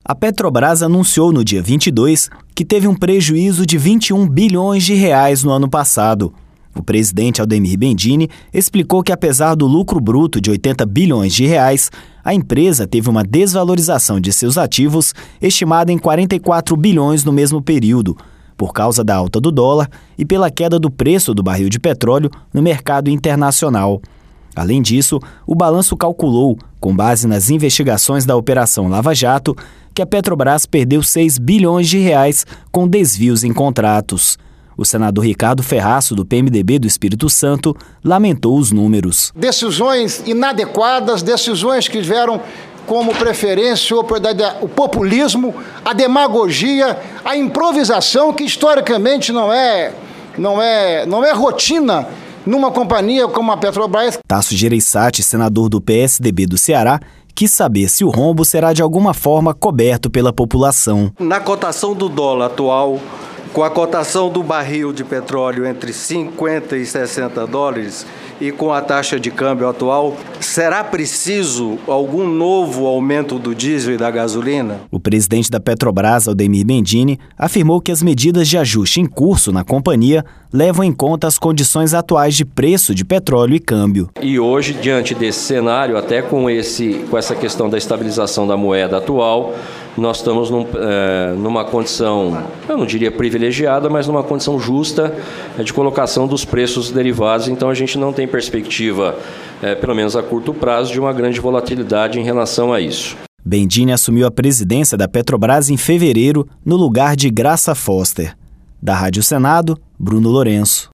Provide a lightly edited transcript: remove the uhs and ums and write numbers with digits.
A Petrobras anunciou no dia 22 que teve um prejuízo de 21 bilhões de reais no ano passado. O presidente Aldemir Bendini explicou que, apesar do lucro bruto de 80 bilhões de reais, a empresa teve uma desvalorização de seus ativos estimada em 44 bilhões no mesmo período, por causa da alta do dólar e pela queda do preço do barril de petróleo no mercado internacional. Além disso, o balanço calculou, com base nas investigações da Operação Lava Jato, que a Petrobras perdeu 6 bilhões de reais com desvios em contratos. O senador Ricardo Ferraço, do PMDB do Espírito Santo, lamentou os números. Decisões inadequadas, decisões que tiveram como preferência o populismo, a demagogia, a improvisação, que historicamente não é rotina numa companhia como a Petrobras. Tasso Gereissati, senador do PSDB do Ceará, quis saber se o rombo será de alguma forma coberto pela população. Na cotação do dólar atual, com a cotação do barril de petróleo entre 50 e 60 dólares e com a taxa de câmbio atual, será preciso algum novo aumento do diesel e da gasolina? O presidente da Petrobras, Aldemir Bendini, afirmou que as medidas de ajuste em curso na companhia levam em conta as condições atuais de preço de petróleo e câmbio. E hoje, diante desse cenário, até com essa questão da estabilização da moeda atual, nós estamos numa condição, eu não diria privilegiada, mas numa condição justa de colocação dos preços derivados. Então a gente não tem perspectiva, pelo menos a curto prazo, de uma grande volatilidade em relação a isso. Bendini assumiu a presidência da Petrobras em fevereiro, no lugar de Graça Foster. Da Rádio Senado, Bruno Lourenço.